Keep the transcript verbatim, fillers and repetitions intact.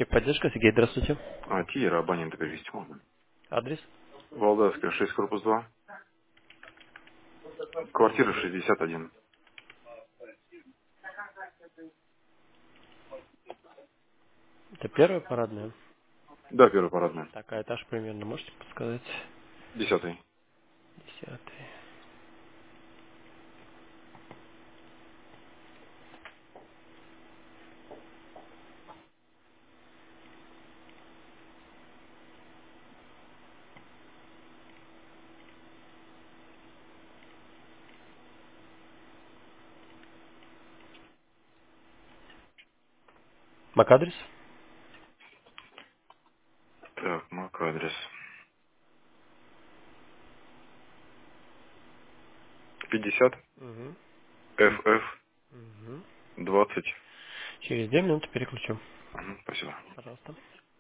Техподдержка, Сергей, здравствуйте. А, Тиера, абонента перевести можно. Адрес? Валдайская, шесть, корпус два. Квартира шестьдесят один. Это первая парадная. Да, первый парадный. Так, а этаж примерно можете подсказать? Десятый. Десятый. Мак-адрес? Так, мак адрес. пятьдесят Угу. эф эф Угу. двадцать. Через две минуты переключу. Мгм, спасибо. Пожалуйста.